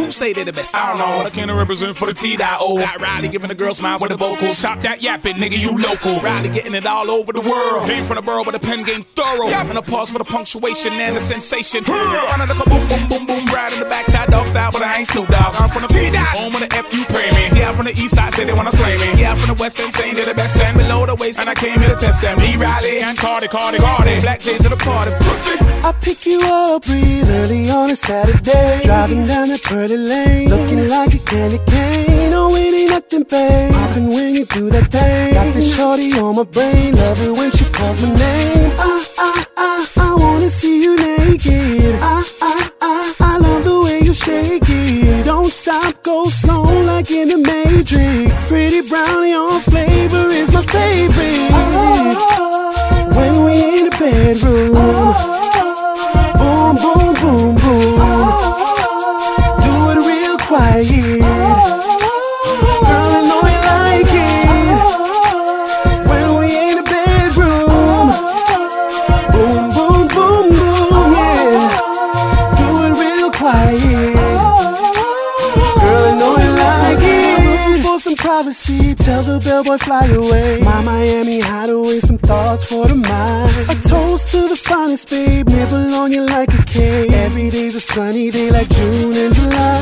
Who say they the best? I don't know. I can't represent for the T.O. Got Riley giving the girls smiles with the vocals. Stop that yapping, nigga, you local. Riley getting it all over the world. Came from the borough, but the pen game thorough. And a pause for the punctuation and the sensation. Running like a boom, boom, boom, boom. Ride in the backside, dog style, but I ain't Snoop Dogg. I'm from the T-Dot, home of the F you pray me. Yeah, I'm from the east side, say they wanna slay me. Yeah, I'm from the west end, saying they're the best. And below the waist, and I came here to test them. Me, Riley, and Cardi. Black J's of the party. I pick you up real early on a Saturday. Driving down that pretty lane, looking like a candy cane. No, it ain't nothing, babe. Poppin' when you do that thing. Got this shorty on my brain, love it when she calls my name. I wanna see you naked. I love the way you shake it. Don't stop, go slow like in the Matrix. Pretty brown, your flavor is my favorite. When we in the bedroom, boom, boom, boom, boom. Do it real quiet. Girl, I know you like it. When we in the bedroom, boom, boom, boom, boom, yeah. Do it real quiet. Girl, I know you like it. For some privacy, tell the bellboy fly away. My Miami hideaway, some thoughts for the mind. A toast to the finest, babe, nibble on you like a cake. Every day's a sunny day like June and July.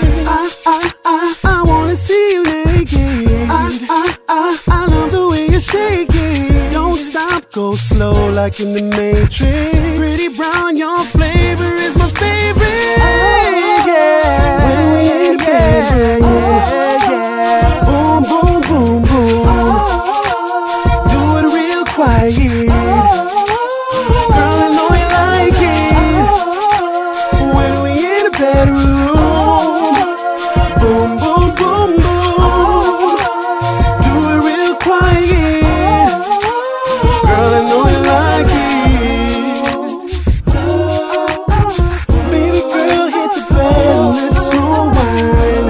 I wanna see you naked. I love the way you shake it. Don't stop, go slow like in the Matrix. Pretty brown, your flavor is my favorite. Yeah, when we in the bed, yeah. Boom, boom, boom, boom. Do it real quiet. Girl, I know you like it. When we in the bedroom, boom, boom, boom, boom. Do it real quiet. Girl, I know you like it. Baby girl, hit the bed and let's slow wine.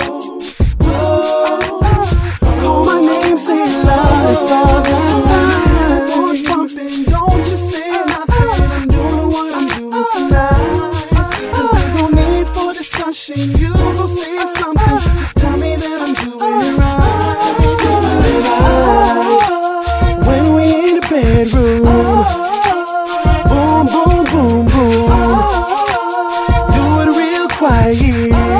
Call my name, say it loud, it's about this time. Boys bumping, don't you say nothing. I'm doing what I'm doing tonight. 'Cause there's no need for discussion. You gon' say something, just tell me that I'm doing it right. Doing it right. When we in the bedroom, boom, boom, boom, boom. Do it real quiet.